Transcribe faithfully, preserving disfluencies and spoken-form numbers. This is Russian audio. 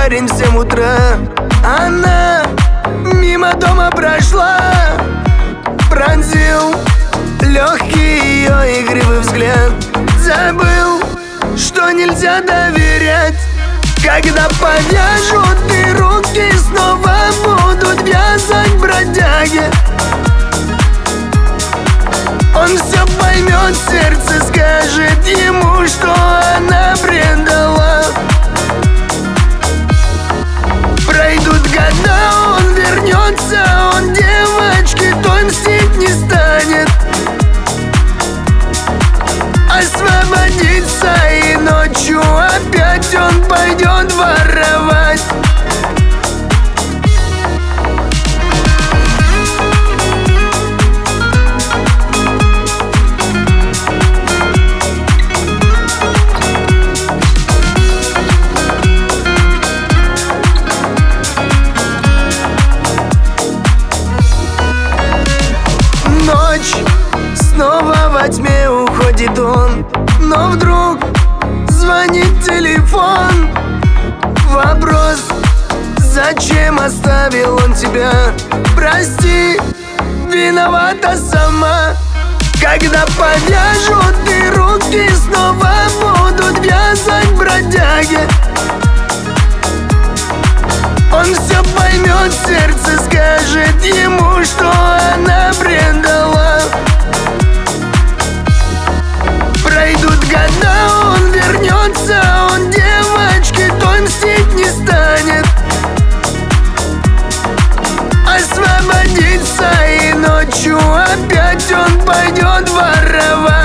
парень в семь утра. Она мимо дома прошла, пронзил легкий ее игривый взгляд. Забыл, что нельзя доверять. Когда повяжут и руки снова будут вязать бродяги, он все поймет, сердце скажет ему, что она предала. Пройдут года, он вернется, он девочке той мстить не станет. Освободится, и ночью опять он пойдет воровать. Ночь, снова во тьме уходит он, но вдруг звонит телефон. Вопрос: зачем оставил он тебя? Прости, виновата сама. Когда повяжут и руки снова будут вязать бродяги, он все поймет, сердце скажет ему, что она предала. Пройдут года, он вернется, он девочке той мстить не станет. Освободится, и ночью опять он пойдет воровать.